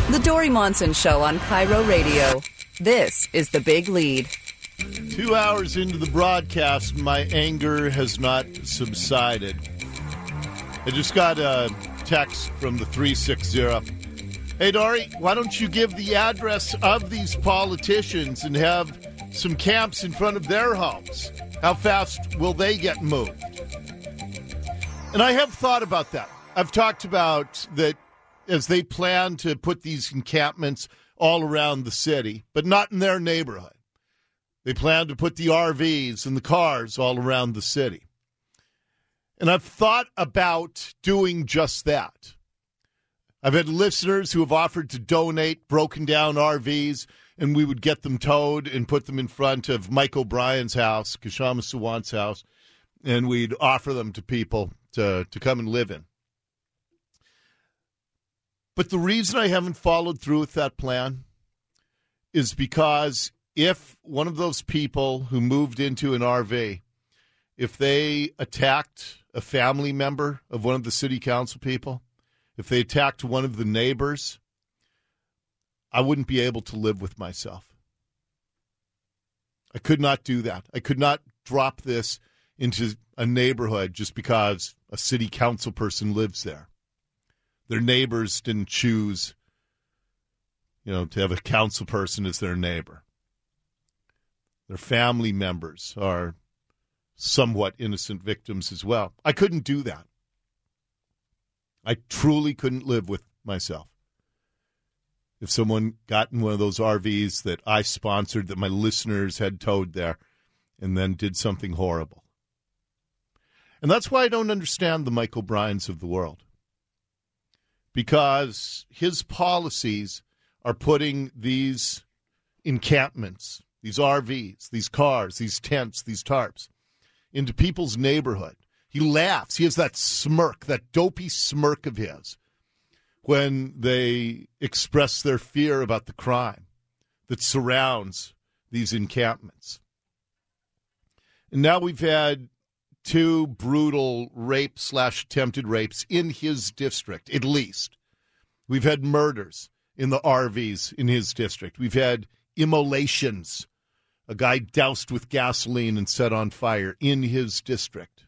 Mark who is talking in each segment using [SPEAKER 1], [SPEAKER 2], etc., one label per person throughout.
[SPEAKER 1] The Dory Monson Show on Cairo Radio. This is The Big Lead.
[SPEAKER 2] 2 hours into the broadcast, my anger has not subsided. I just got a text from the 360. Hey, Dory, why don't you give the address of these politicians and have some camps in front of their homes? How fast will they get moved? And I have thought about that. I've talked about that as they plan to put these encampments all around the city, but not in their neighborhood. They plan to put the RVs and the cars all around the city. And I've thought about doing just that. I've had listeners who have offered to donate broken down RVs, and we would get them towed and put them in front of Mike O'Brien's house, Kshama Sawant's house, and we'd offer them to people to come and live in. But the reason I haven't followed through with that plan is because if one of those people who moved into an RV, if they attacked a family member of one of the city council people, if they attacked one of the neighbors, I wouldn't be able to live with myself. I could not do that. I could not drop this into a neighborhood just because a city council person lives there. Their neighbors didn't choose, to have a council person as their neighbor. Their family members are somewhat innocent victims as well. I couldn't do that. I truly couldn't live with myself. If someone got in one of those RVs that I sponsored, that my listeners had towed there, and then did something horrible. And that's why I don't understand the Mike O'Briens of the world. Because his policies are putting these encampments, these RVs, these cars, these tents, these tarps, into people's neighborhood. He laughs. He has that smirk, that dopey smirk of his, when they express their fear about the crime that surrounds these encampments. And now we've had 2 brutal rape/attempted rapes in his district, at least. We've had murders in the RVs in his district. We've had immolations, a guy doused with gasoline and set on fire in his district.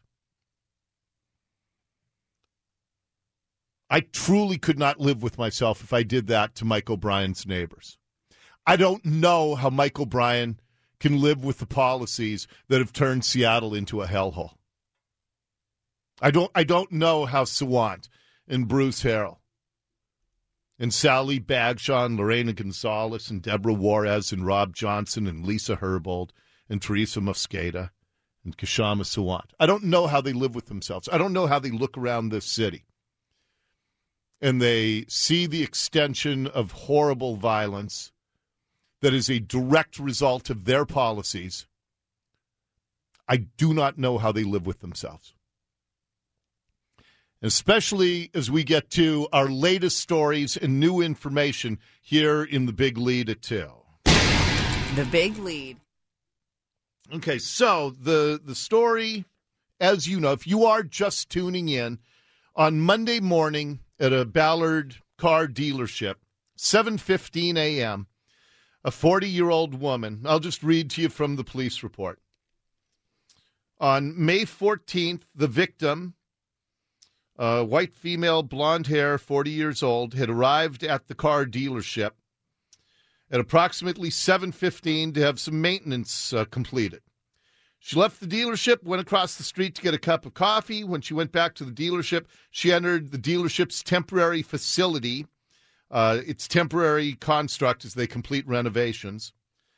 [SPEAKER 2] I truly could not live with myself if I did that to Mike O'Brien's neighbors. I don't know how Mike O'Brien can live with the policies that have turned Seattle into a hellhole. I don't know how Sawant and Bruce Harrell and Sally Bagshaw and Lorena Gonzalez and Deborah Juarez and Rob Johnson and Lisa Herbold and Teresa Mosqueda and Kshama Sawant. I don't know how they live with themselves. I don't know how they look around this city and they see the extension of horrible violence that is a direct result of their policies. I do not know how they live with themselves. Especially as we get to our latest stories and new information here in The Big Lead at 2.
[SPEAKER 1] The Big Lead.
[SPEAKER 2] Okay, so the story, as you know, if you are just tuning in, on Monday morning at a Ballard car dealership, 7:15 a.m., a 40-year-old woman, I'll just read to you from the police report. On May 14th, the victim, white female, blonde hair, 40 years old, had arrived at the car dealership at approximately 7:15 to have some maintenance completed. She left the dealership, went across the street to get a cup of coffee. When she went back to the dealership, she entered the dealership's temporary facility, its temporary construct as they complete renovations.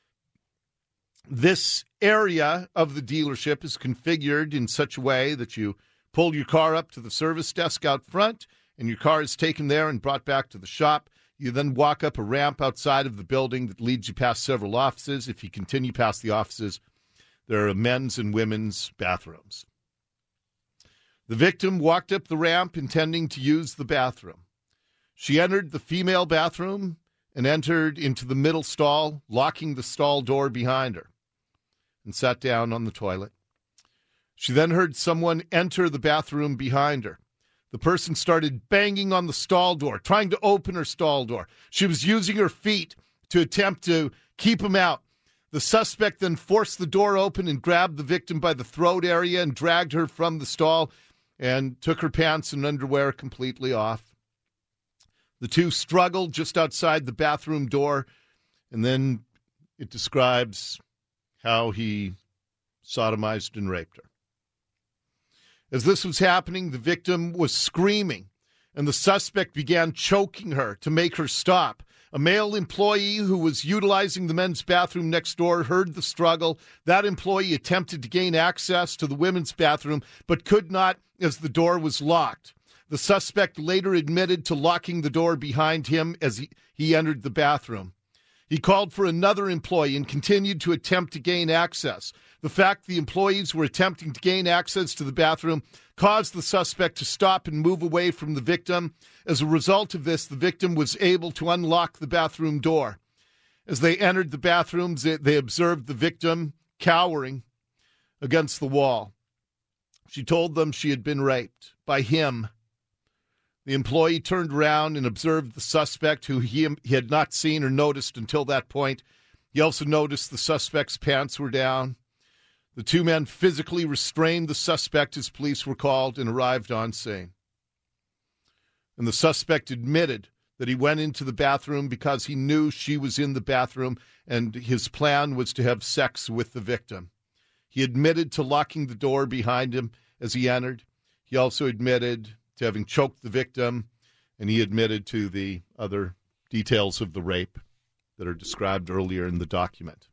[SPEAKER 2] This area of the dealership is configured in such a way that you pull your car up to the service desk out front, and your car is taken there and brought back to the shop. You then walk up a ramp outside of the building that leads you past several offices. If you continue past the offices, there are men's and women's bathrooms. The victim walked up the ramp intending to use the bathroom. She entered the female bathroom and entered into the middle stall, locking the stall door behind her, and sat down on the toilet. She then heard someone enter the bathroom behind her. The person started banging on the stall door, trying to open her stall door. She was using her feet to attempt to keep him out. The suspect then forced the door open and grabbed the victim by the throat area and dragged her from the stall and took her pants and underwear completely off. The two struggled just outside the bathroom door, and then it describes how he sodomized and raped her. As this was happening, the victim was screaming, and the suspect began choking her to make her stop. A male employee who was utilizing the men's bathroom next door heard the struggle. That employee attempted to gain access to the women's bathroom, but could not as the door was locked. The suspect later admitted to locking the door behind him as he entered the bathroom. He called for another employee and continued to attempt to gain access. The fact the employees were attempting to gain access to the bathroom caused the suspect to stop and move away from the victim. As a result of this, the victim was able to unlock the bathroom door. As they entered the bathrooms, they observed the victim cowering against the wall. She told them she had been raped by him. The employee turned around and observed the suspect, who he had not seen or noticed until that point. He also noticed the suspect's pants were down. The two men physically restrained the suspect as police were called and arrived on scene. And the suspect admitted that he went into the bathroom because he knew she was in the bathroom and his plan was to have sex with the victim. He admitted to locking the door behind him as he entered. He also admitted to having choked the victim, and he admitted to the other details of the rape that are described earlier in the document.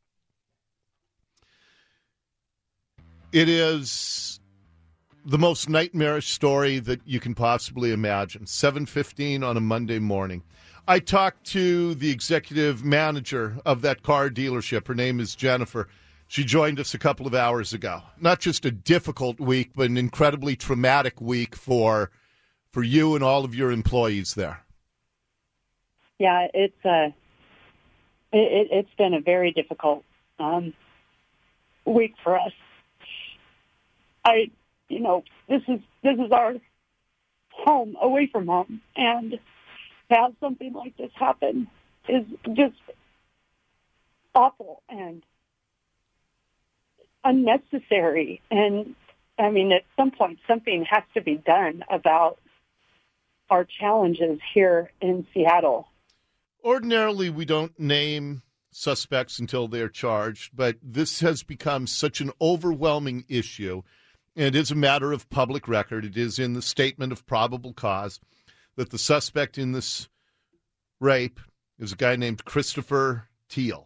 [SPEAKER 2] It is the most nightmarish story that you can possibly imagine. 7:15 on a Monday morning. I talked to the executive manager of that car dealership. Her name is Jennifer. She joined us a couple of hours ago. Not just a difficult week, but an incredibly traumatic week for you and all of your employees there.
[SPEAKER 3] Yeah, it's been a very difficult week for us. This is our home, away from home, and to have something like this happen is just awful and unnecessary. And I mean, at some point, something has to be done about our challenges here in Seattle.
[SPEAKER 2] Ordinarily, we don't name suspects until they're charged, but this has become such an overwhelming issue. And it is a matter of public record. It is in the statement of probable cause that the suspect in this rape is a guy named Christopher Teal.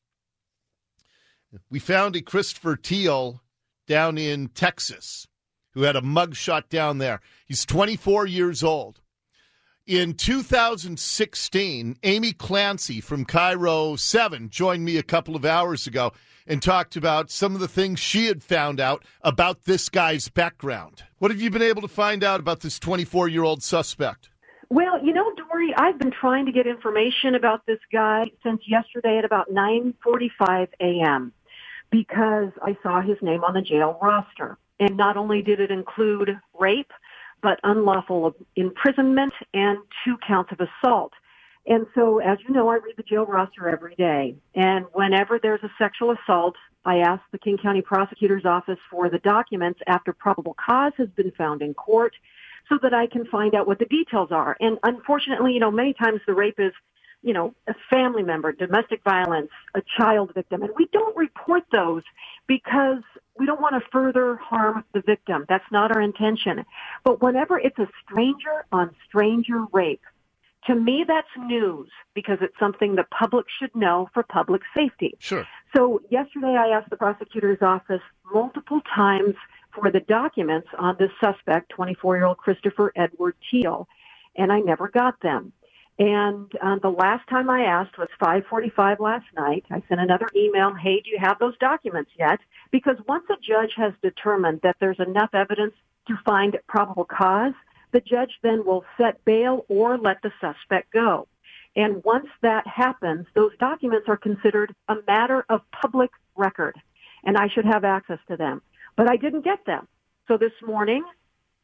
[SPEAKER 2] We found a Christopher Teal down in Texas who had a mugshot down there. He's 24 years old. In 2016, Amy Clancy from Cairo 7 joined me a couple of hours ago and talked about some of the things she had found out about this guy's background. What have you been able to find out about this 24-year-old suspect?
[SPEAKER 4] Well, Dory, I've been trying to get information about this guy since yesterday at about 9:45 a.m. because I saw his name on the jail roster. And not only did it include rape, but unlawful imprisonment and 2 counts of assault. And so, as you know, I read the jail roster every day. And whenever there's a sexual assault, I ask the King County Prosecutor's Office for the documents after probable cause has been found in court so that I can find out what the details are. And unfortunately, many times the rape is, a family member, domestic violence, a child victim. And we don't report those because we don't want to further harm the victim. That's not our intention. But whenever it's a stranger on stranger rape, to me, that's news because it's something the public should know for public safety.
[SPEAKER 2] Sure.
[SPEAKER 4] So yesterday I asked the prosecutor's office multiple times for the documents on this suspect, 24-year-old Christopher Edward Teal, and I never got them. And the last time I asked was 5:45 last night. I sent another email, hey, do you have those documents yet? Because once a judge has determined that there's enough evidence to find probable cause, the judge then will set bail or let the suspect go. And once that happens, those documents are considered a matter of public record, and I should have access to them. But I didn't get them. So this morning,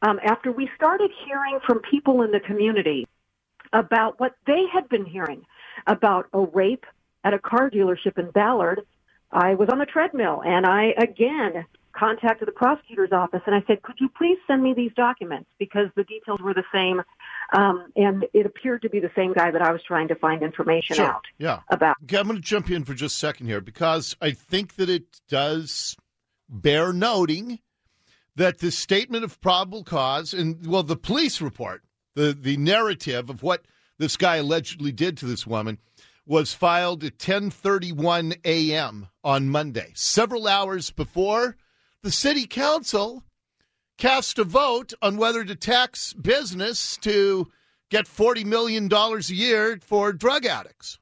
[SPEAKER 4] after we started hearing from people in the community about what they had been hearing about a rape at a car dealership in Ballard, I was on the treadmill, and I again contacted the prosecutor's office, and I said, could you please send me these documents, because the details were the same, and it appeared to be the same guy that I was trying to find information out about.
[SPEAKER 2] Okay, I'm going to jump in for just a second here, because I think that it does bear noting that the statement of probable cause and, well, the police report, the narrative of what this guy allegedly did to this woman was filed at 10:31 a.m. on Monday, several hours before the city council cast a vote on whether to tax business to get $40 million a year for drug addicts.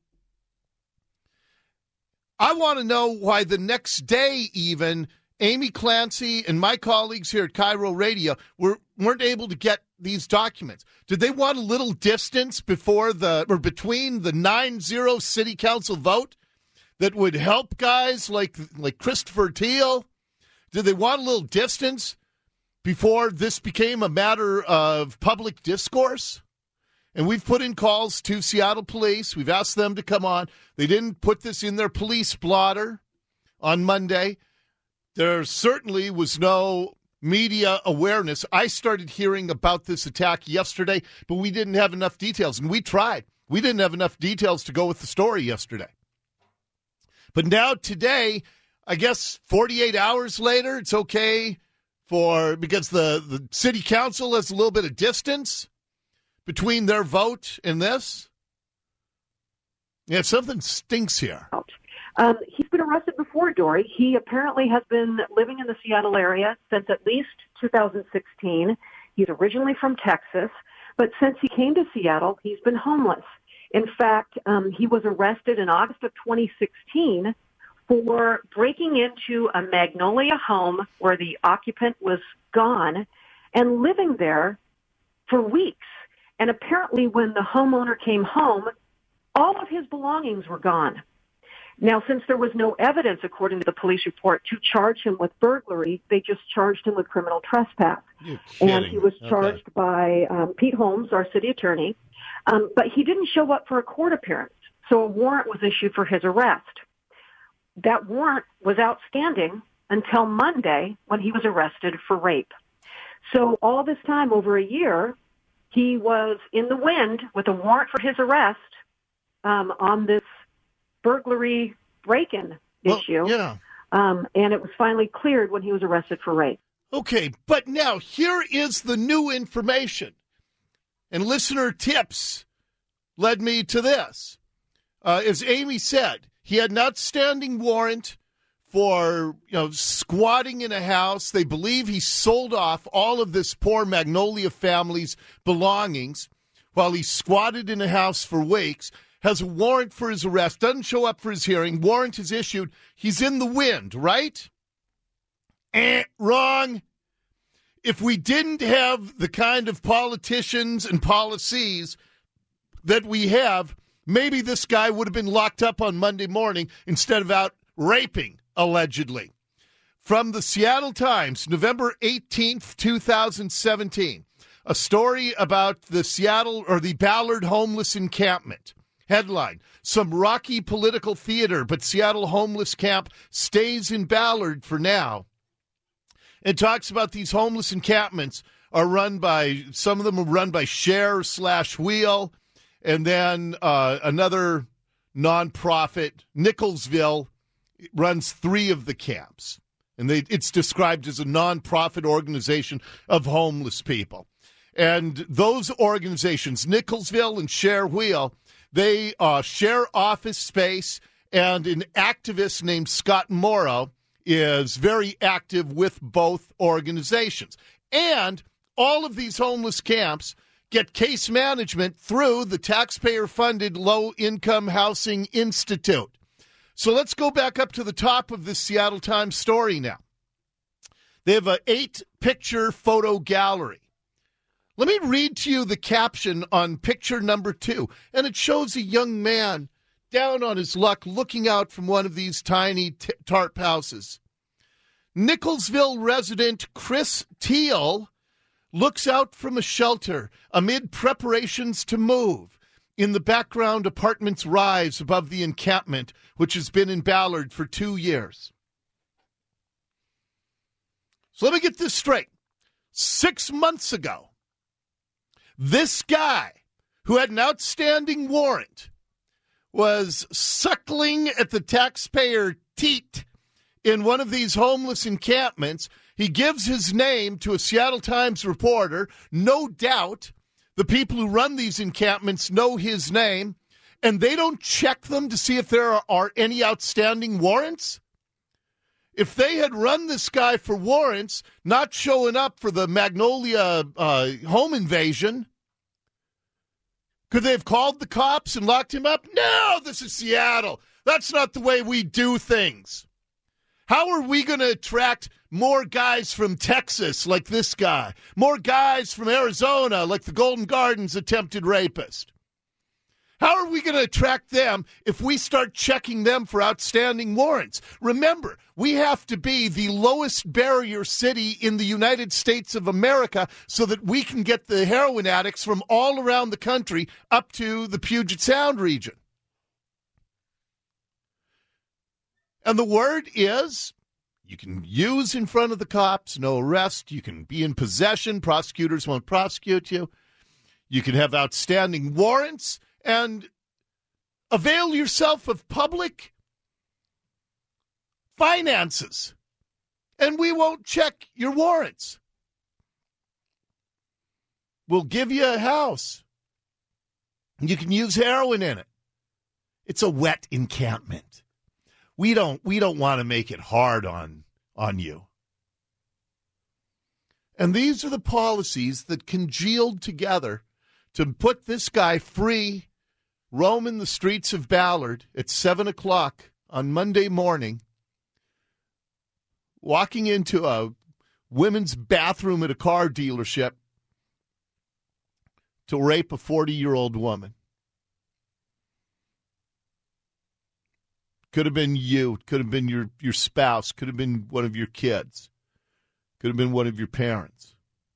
[SPEAKER 2] I want to know why the next day even Amy Clancy and my colleagues here at Cairo Radio weren't able to get these documents. Did they want a little distance between the 9-0 city council vote that would help guys like Christopher Teal? Did they want a little distance before this became a matter of public discourse? And we've put in calls to Seattle police. We've asked them to come on. They didn't put this in their police blotter on Monday. There certainly was no media awareness. I started hearing about this attack yesterday, but we didn't have enough details, and we tried. We didn't have enough details to go with the story yesterday. But now today, I guess 48 hours later, it's okay because the city council has a little bit of distance between their vote and this. Yeah, something stinks here.
[SPEAKER 4] He's been arrested before, Dory. He apparently has been living in the Seattle area since at least 2016. He's originally from Texas, but since he came to Seattle, he's been homeless. In fact, he was arrested in August of 2016 for breaking into a Magnolia home where the occupant was gone and living there for weeks. And apparently when the homeowner came home, all of his belongings were gone. Now, since there was no evidence, according to the police report, to charge him with burglary, they just charged him with criminal trespass. And he was charged by Pete Holmes, our city attorney, but he didn't show up for a court appearance, so a warrant was issued for his arrest. That warrant was outstanding until Monday when he was arrested for rape. So all this time, over a year, he was in the wind with a warrant for his arrest on this burglary break-in issue.
[SPEAKER 2] Yeah.
[SPEAKER 4] And it was finally cleared when he was arrested for rape.
[SPEAKER 2] Okay, but now here is the new information. And listener tips led me to this. As Amy said, he had an outstanding warrant for squatting in a house. They believe he sold off all of this poor Magnolia family's belongings while he squatted in a house for weeks. Has a warrant for his arrest, doesn't show up for his hearing, warrant is issued, he's in the wind, right? Wrong. If we didn't have the kind of politicians and policies that we have, maybe this guy would have been locked up on Monday morning instead of out raping, allegedly. From the Seattle Times, November 18th, 2017, a story about the Ballard homeless encampment. Headline, some rocky political theater, but Seattle homeless camp stays in Ballard for now. It talks about these homeless encampments some of them are run by Share/Wheel, and then another nonprofit, Nicholsville, runs 3 of the camps. And it's described as a nonprofit organization of homeless people. And those organizations, Nicholsville and Share/Wheel, they share office space, and an activist named Scott Morrow is very active with both organizations. And all of these homeless camps get case management through the taxpayer-funded Low Income Housing Institute. So let's go back up to the top of this Seattle Times story now. They have an 8-picture photo gallery. Let me read to you the caption on picture number 2, and it shows a young man down on his luck looking out from one of these tiny tarp houses. Nicholsville resident Chris Teal looks out from a shelter amid preparations to move. In the background, apartments rise above the encampment, which has been in Ballard for 2 years. So let me get this straight. 6 months ago, this guy, who had an outstanding warrant, was suckling at the taxpayer teat in one of these homeless encampments. He gives his name to a Seattle Times reporter. No doubt the people who run these encampments know his name, and they don't check them to see if there are any outstanding warrants. If they had run this guy for warrants, not showing up for the Magnolia home invasion, could they have called the cops and locked him up? No, this is Seattle. That's not the way we do things. How are we going to attract more guys from Texas like this guy? More guys from Arizona like the Golden Gardens attempted rapist? How are we going to attract them if we start checking them for outstanding warrants? Remember, we have to be the lowest barrier city in the United States of America so that we can get the heroin addicts from all around the country up to the Puget Sound region. And the word is, you can use in front of the cops, no arrest. You can be in possession. Prosecutors won't prosecute you. You can have outstanding warrants and avail yourself of public finances, and we won't check your warrants. We'll give you a house. You can use heroin in it. It's a wet encampment. We don't want to make it hard on you. And these are the policies that congealed together to put this guy free, roaming the streets of Ballard at 7 o'clock on Monday morning, walking into a women's bathroom at a car dealership to rape a 40-year-old woman. Could have been you. Could have been your spouse. Could have been one of your kids. Could have been one of your parents.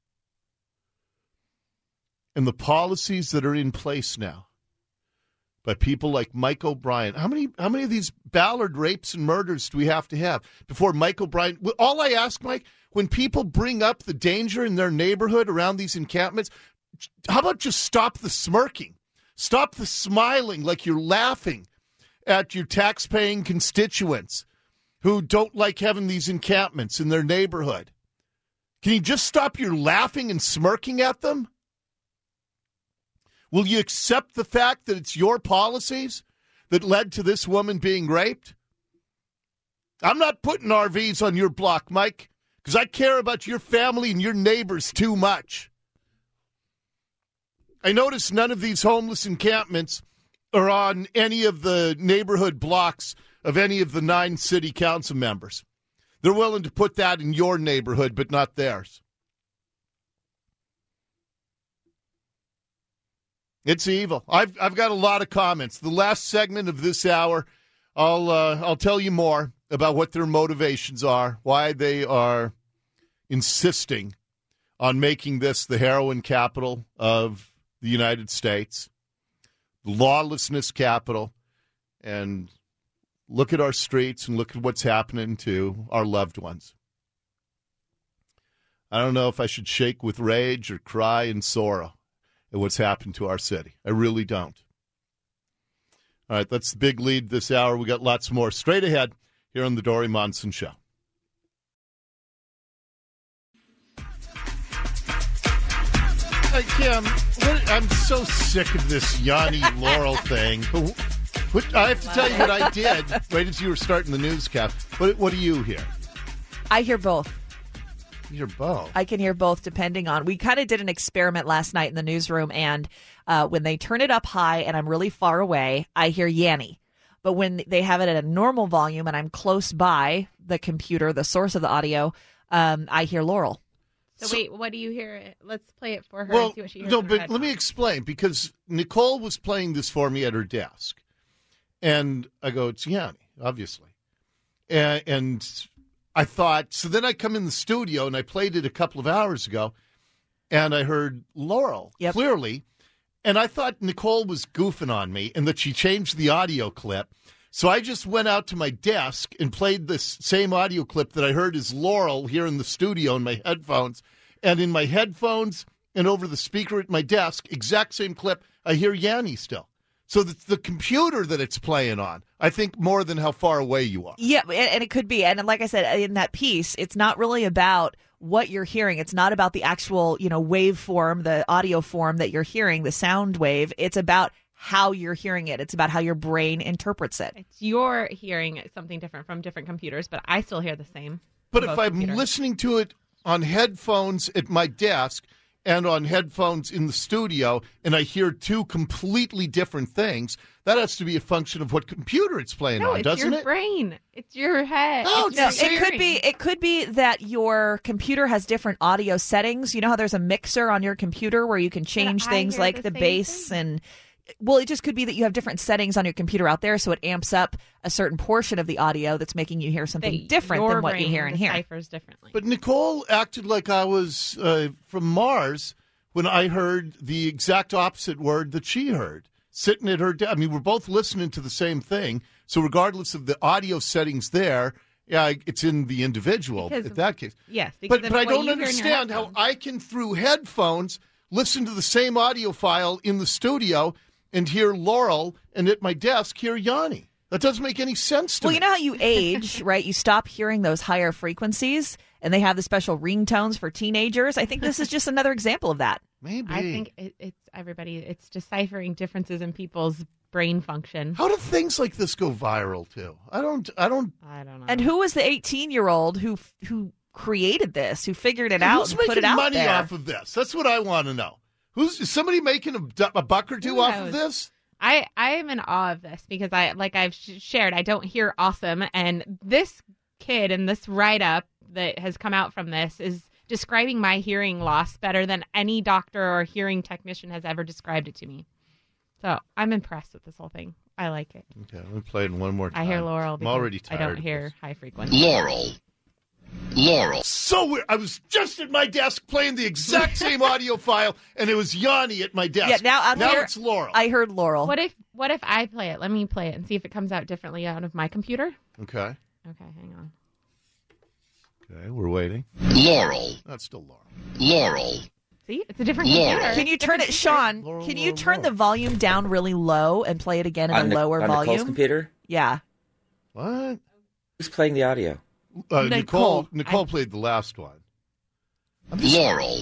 [SPEAKER 2] And the policies that are in place now by people like Mike O'Brien. How many of these Ballard rapes and murders do we have to have before Mike O'Brien? All I ask, Mike, when people bring up the danger in their neighborhood around these encampments, how about just stop the smirking? Stop the smiling like you're laughing at your tax-paying constituents who don't like having these encampments in their neighborhood. Can you just stop your laughing and smirking at them? Will you accept the fact that it's your policies that led to this woman being raped? I'm not putting RVs on your block, Mike, because I care about your family and your neighbors too much. I notice none of these homeless encampments are on any of the neighborhood blocks of any of the 9 city council members. They're willing to put that in your neighborhood, but not theirs. It's evil. I've got a lot of comments. The last segment of this hour, I'll tell you more about what their motivations are, why they are insisting on making this the heroin capital of the United States, the lawlessness capital, and look at our streets and look at what's happening to our loved ones. I don't know if I should shake with rage or cry in sorrow at what's happened to our city. I really don't. All right, that's the big lead this hour. We got lots more straight ahead here on the Dori Monson Show. Kim, I'm so sick of this Yanni Laurel thing. I have to tell you what I did right as you were starting the newscast. What do you hear?
[SPEAKER 5] I hear both.
[SPEAKER 2] You hear both?
[SPEAKER 5] I can hear both depending on. We kind of did an experiment last night in the newsroom, and when they turn it up high and I'm really far away, I hear Yanni. But when they have it at a normal volume and I'm close by the computer, the source of the audio, I hear Laurel.
[SPEAKER 6] So wait, what do you hear? Let's play it for her and see what she hears.
[SPEAKER 2] No, but let me explain, because Nicole was playing this for me at her desk. And I go, it's Yanni, obviously. And I thought, so then I come in the studio and I played it a couple of hours ago, and I heard Laurel clearly. And I thought Nicole was goofing on me and that she changed the audio clip. So I just went out to my desk and played this same audio clip that I heard as Laurel here in the studio in my headphones. And in my headphones and over the speaker at my desk, exact same clip, I hear Yanni still. So it's the computer that it's playing on, I think, more than how far away you are.
[SPEAKER 5] Yeah, and it could be. And like I said, in that piece, it's not really about what you're hearing. It's not about the actual, waveform, the audio form that you're hearing, the sound wave. It's about how you're hearing it. It's about how your brain interprets it.
[SPEAKER 6] It's you're hearing something different from different computers, but I still hear the same.
[SPEAKER 2] But if I'm listening to it on headphones at my desk and on headphones in the studio, and I hear two completely different things, that has to be a function of what computer it's playing on, doesn't it?
[SPEAKER 6] No, it's your brain. It's your head.
[SPEAKER 2] No,
[SPEAKER 5] it could be that your computer has different audio settings. You know how there's a mixer on your computer where you can change things like the bass and... Well, it just could be that you have different settings on your computer out there, so it amps up a certain portion of the audio that's making you hear something different than what you hear in here.
[SPEAKER 6] Deciphers differently.
[SPEAKER 2] But Nicole acted like I was from Mars when I heard the exact opposite word that she heard, sitting at her desk. I mean, we're both listening to the same thing, so regardless of the audio settings there, it's in the individual in that case.
[SPEAKER 6] Yes.
[SPEAKER 2] But I don't understand how I can, through headphones, listen to the same audio file in the studio and hear Laurel, and at my desk hear Yanni. That doesn't make any sense to me.
[SPEAKER 5] Well, you know how you age, right? You stop hearing those higher frequencies, and they have the special ringtones for teenagers. I think this is just another example of that.
[SPEAKER 2] Maybe.
[SPEAKER 6] I think it's deciphering differences in people's brain function.
[SPEAKER 2] How do things like this go viral, too? I don't know.
[SPEAKER 5] And who was the 18-year-old who created this, who figured it out and put it out there?
[SPEAKER 2] Who's making money off of this? That's what I want to know. Is somebody making a buck or two off of this?
[SPEAKER 6] I am in awe of this because I've shared, I don't hear awesome. And this kid in this write-up that has come out from this is describing my hearing loss better than any doctor or hearing technician has ever described it to me. So I'm impressed with this whole thing. I like it.
[SPEAKER 2] Okay, let me play it one more time.
[SPEAKER 6] I hear Laurel.
[SPEAKER 2] I'm already tired.
[SPEAKER 6] I don't hear high frequency.
[SPEAKER 2] Laurel. So weird. I was just at my desk playing the exact same audio file, and it was Yanni at my desk.
[SPEAKER 5] Yeah, now
[SPEAKER 2] it's Laurel.
[SPEAKER 5] I heard Laurel.
[SPEAKER 6] What if I play it? Let me play it and see if it comes out differently out of my computer.
[SPEAKER 2] Okay.
[SPEAKER 6] Okay, hang on.
[SPEAKER 2] Okay, we're waiting. Laurel. That's still Laurel.
[SPEAKER 6] See, it's a different computer.
[SPEAKER 5] Can you turn it, Sean? Can you turn the volume down really low and play it again in a lower volume?
[SPEAKER 7] On Nicole's computer?
[SPEAKER 5] Yeah.
[SPEAKER 2] What?
[SPEAKER 7] Who's playing the audio?
[SPEAKER 2] Nicole played the last one. Laurel.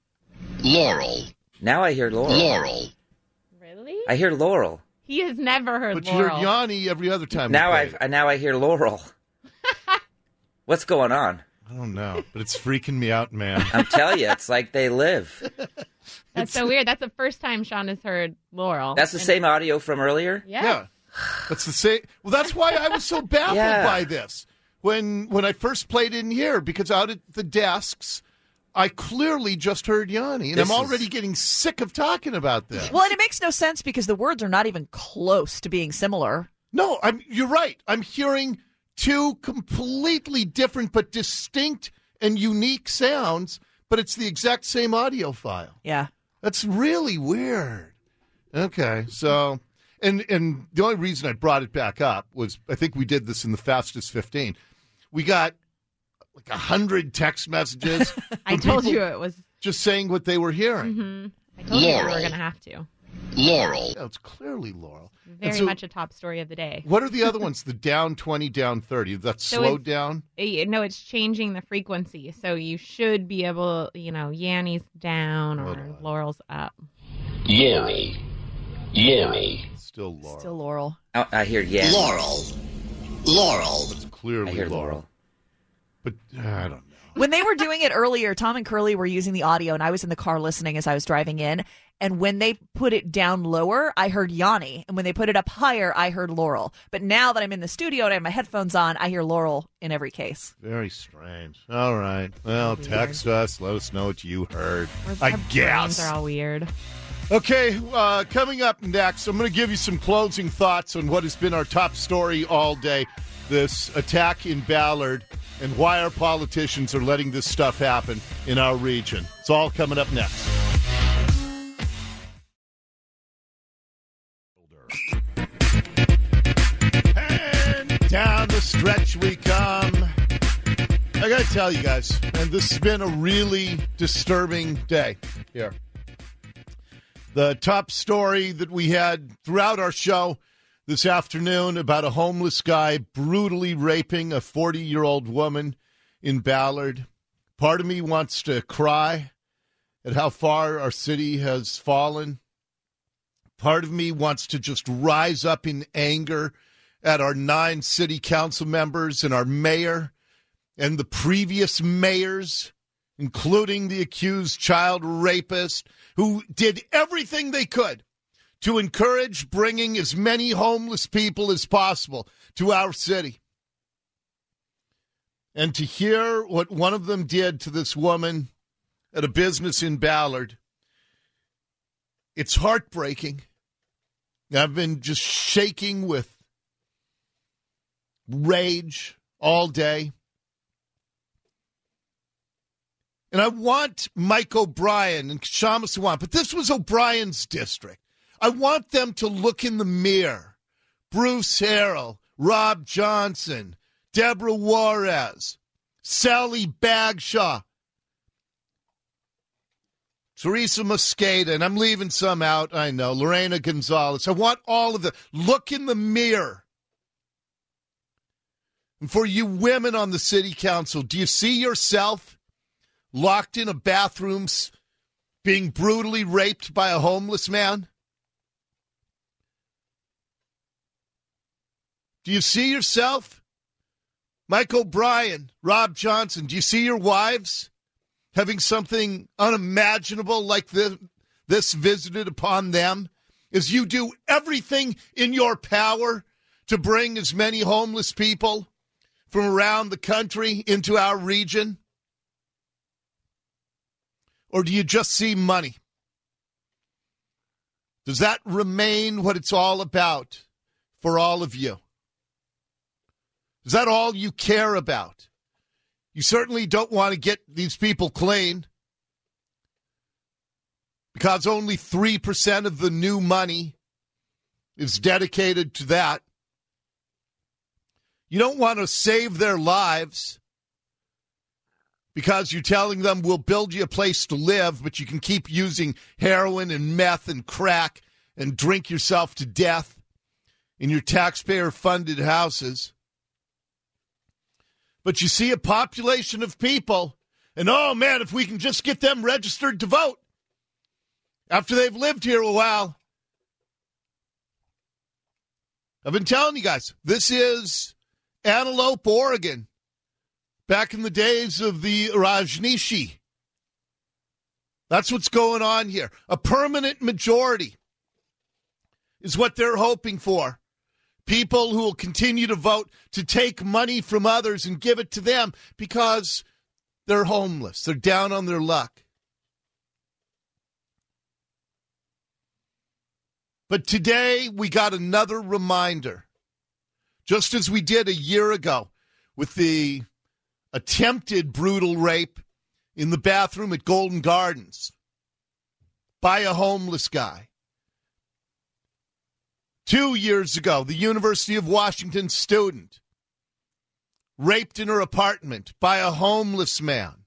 [SPEAKER 7] Now I hear Laurel.
[SPEAKER 6] Really?
[SPEAKER 7] I hear Laurel.
[SPEAKER 6] He has never heard
[SPEAKER 2] But
[SPEAKER 6] Laurel.
[SPEAKER 2] you heard Yanni every other time.
[SPEAKER 7] Now I hear Laurel. What's going on?
[SPEAKER 2] I don't know, but it's freaking me out, man.
[SPEAKER 7] I'm telling you, it's like they live.
[SPEAKER 6] That's so weird. That's the first time Sean has heard Laurel.
[SPEAKER 7] That's the same audio from earlier?
[SPEAKER 6] Yeah.
[SPEAKER 2] That's the same. Well, that's why I was so baffled by this. When I first played in here, because out at the desks, I clearly just heard Yanni, and I'm already getting sick of talking about this.
[SPEAKER 5] Well, and it makes no sense because the words are not even close to being similar.
[SPEAKER 2] No, you're right. I'm hearing two completely different but distinct and unique sounds, but it's the exact same audio file.
[SPEAKER 5] Yeah.
[SPEAKER 2] That's really weird. Okay, so... And the only reason I brought it back up was I think we did this in the Fastest 15. We got like 100 text messages.
[SPEAKER 6] I told you it was
[SPEAKER 2] just saying what they were hearing.
[SPEAKER 6] Mm-hmm. I told you we were going to have to.
[SPEAKER 2] Laurel. Yeah, it's clearly Laurel.
[SPEAKER 6] Very much a top story of the day.
[SPEAKER 2] What are the other ones? The down 20, down 30. That's slowed down?
[SPEAKER 6] No, it's changing the frequency. So you should be able, Yanni's down or Laurel's up.
[SPEAKER 2] Laurel. Still Laurel.
[SPEAKER 7] Oh, I hear Yanni.
[SPEAKER 2] Laurel. It's clearly
[SPEAKER 7] I hear
[SPEAKER 2] Laurel. But I don't know.
[SPEAKER 5] When they were doing it earlier, Tom and Curly were using the audio, and I was in the car listening as I was driving in. And when they put it down lower, I heard Yanni. And when they put it up higher, I heard Laurel. But now that I'm in the studio and I have my headphones on, I hear Laurel in every case.
[SPEAKER 2] Very strange. All right. Well, text us. Let us know what you heard.
[SPEAKER 6] Our brains are all weird.
[SPEAKER 2] Okay, coming up next, I'm going to give you some closing thoughts on what has been our top story all day, this attack in Ballard. and why our politicians are letting this stuff happen in our region. It's all coming up next. And down the stretch we come. I got to tell you guys, and this has been a really disturbing day here. The top story that we had throughout our show this afternoon about a homeless guy brutally raping a 40-year-old woman in Ballard. Part of me wants to cry at how far our city has fallen. Part of me wants to just rise up in anger at our 9 city council members and our mayor and the previous mayors, including the accused child rapist, who did everything they could to encourage bringing as many homeless people as possible to our city. And to hear what one of them did to this woman at a business in Ballard, it's heartbreaking. I've been just shaking with rage all day. And I want Mike O'Brien and Kshama Sawant, but this was O'Brien's district. I want them to look in the mirror. Bruce Harrell, Rob Johnson, Deborah Juarez, Sally Bagshaw, Teresa Mosqueda, and I'm leaving some out, I know, Lorena Gonzalez. I want all of them. Look in the mirror. And for you women on the city council, do you see yourself locked in a bathroom being brutally raped by a homeless man? Do you see yourself? Mike O'Brien, Rob Johnson, do you see your wives having something unimaginable like this visited upon them as you do everything in your power to bring as many homeless people from around the country into our region? Or do you just see money? Does that remain what it's all about for all of you? Is that all you care about? You certainly don't want to get these people clean because only 3% of the new money is dedicated to that. You don't want to save their lives because you're telling them we'll build you a place to live, but you can keep using heroin and meth and crack and drink yourself to death in your taxpayer-funded houses. But you see a population of people, and oh man, if we can just get them registered to vote after they've lived here a while. I've been telling you guys, this is Antelope, Oregon, back in the days of the Rajneeshi. That's what's going on here. A permanent majority is what they're hoping for. People who will continue to vote to take money from others and give it to them because they're homeless. They're down on their luck. But today we got another reminder, just as we did a year ago with the attempted brutal rape in the bathroom at Golden Gardens by a homeless guy. 2 years ago, the University of Washington student raped in her apartment by a homeless man.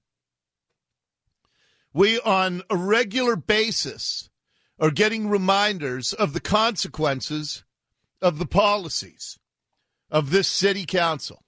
[SPEAKER 2] We, on a regular basis, are getting reminders of the consequences of the policies of this city council.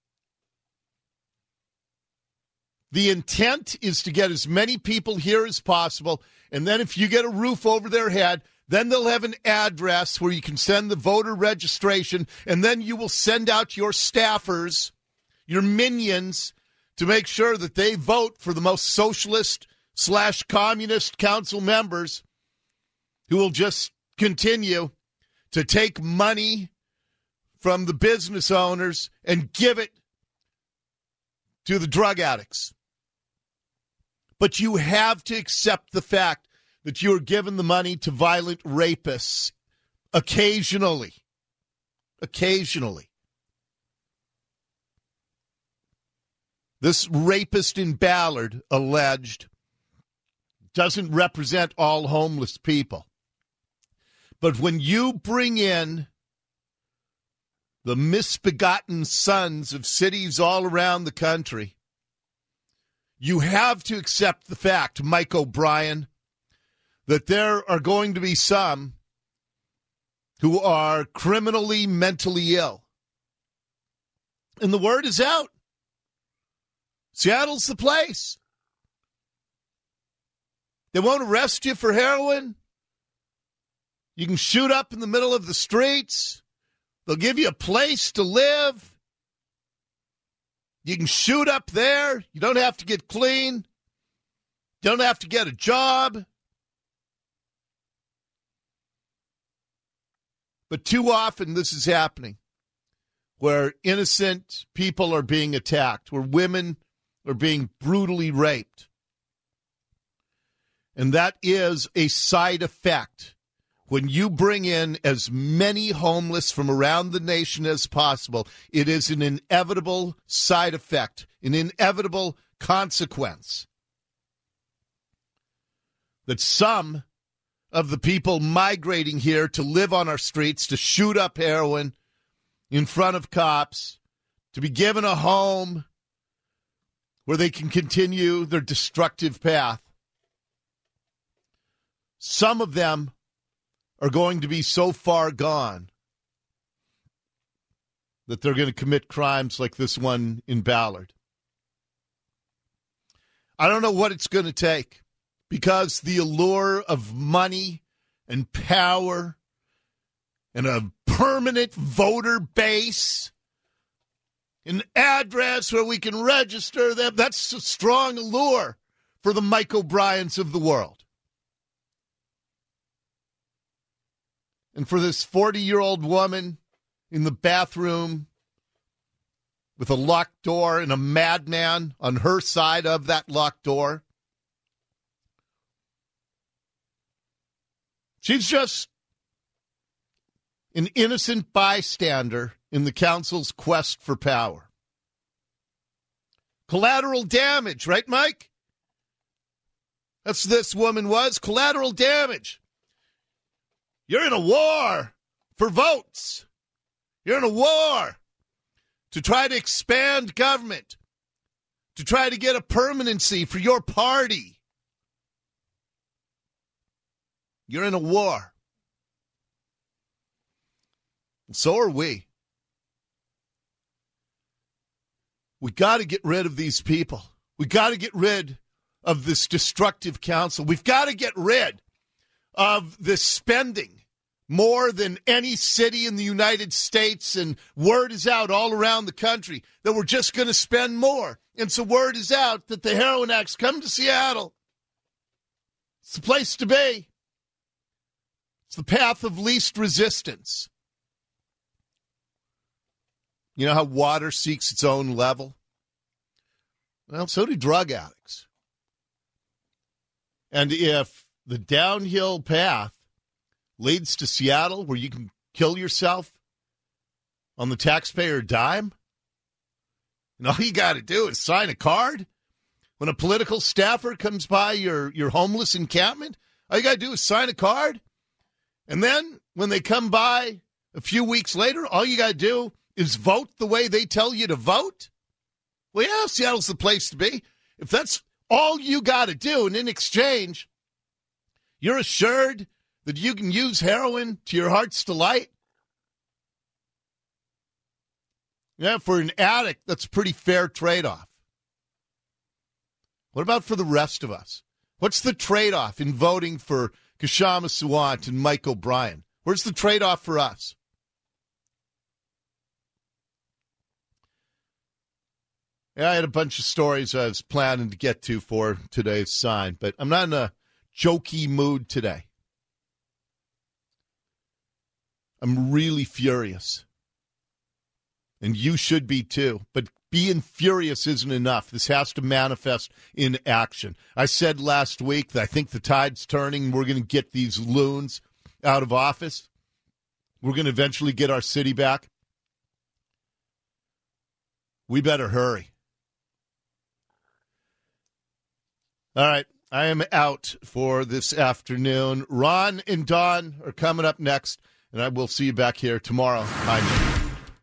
[SPEAKER 2] The intent is to get as many people here as possible, and then if you get a roof over their head, then they'll have an address where you can send the voter registration, and then you will send out your staffers, your minions, to make sure that they vote for the most socialist/communist council members who will just continue to take money from the business owners and give it to the drug addicts. But you have to accept the fact that you are given the money to violent rapists occasionally. Occasionally. This rapist in Ballard, alleged, doesn't represent all homeless people. But when you bring in the misbegotten sons of cities all around the country, you have to accept the fact, Mike O'Brien, that there are going to be some who are criminally mentally ill. And the word is out. Seattle's the place. They won't arrest you for heroin. You can shoot up in the middle of the streets. They'll give you a place to live. You can shoot up there. You don't have to get clean. You don't have to get a job. But too often this is happening, where innocent people are being attacked, where women are being brutally raped. And that is a side effect. When you bring in as many homeless from around the nation as possible, it is an inevitable side effect, an inevitable consequence. That some of the people migrating here to live on our streets, to shoot up heroin in front of cops, to be given a home where they can continue their destructive path, some of them are going to be so far gone that they're going to commit crimes like this one in Ballard. I don't know what it's going to take, because the allure of money and power and a permanent voter base, an address where we can register them, that's a strong allure for the Mike O'Briens of the world. And for this 40-year-old woman in the bathroom with a locked door and a madman on her side of that locked door, she's just an innocent bystander in the council's quest for power. Collateral damage, right, Mike? That's what this woman was, collateral damage. You're in a war for votes. You're in a war to try to expand government, to try to get a permanency for your party. You're in a war. And so are we. We got to get rid of these people. We got to get rid of this destructive council. We've got to get rid of this spending more than any city in the United States, and word is out all around the country that we're just going to spend more. And so word is out that the heroin addicts come to Seattle. It's the place to be. It's the path of least resistance. You know how water seeks its own level? Well, so do drug addicts. And if the downhill path leads to Seattle, where you can kill yourself on the taxpayer dime, and all you got to do is sign a card when a political staffer comes by your homeless encampment, all you got to do is sign a card. And then when they come by a few weeks later, all you got to do is vote the way they tell you to vote. Well, yeah, Seattle's the place to be. If that's all you got to do, and in exchange, you're assured that you can use heroin to your heart's delight. Yeah, for an addict, that's a pretty fair trade-off. What about for the rest of us? What's the trade-off in voting for Kshama Sawant and Mike O'Brien? Where's the trade-off for us? Yeah, I had a bunch of stories I was planning to get to for today's sign, but I'm not in a jokey mood today. I'm really furious. And you should be too. But being furious isn't enough. This has to manifest in action. I said last week that I think the tide's turning. We're going to get these loons out of office. We're going to eventually get our city back. We better hurry. All right. I am out for this afternoon. Ron and Don are coming up next, and I will see you back here tomorrow. Bye.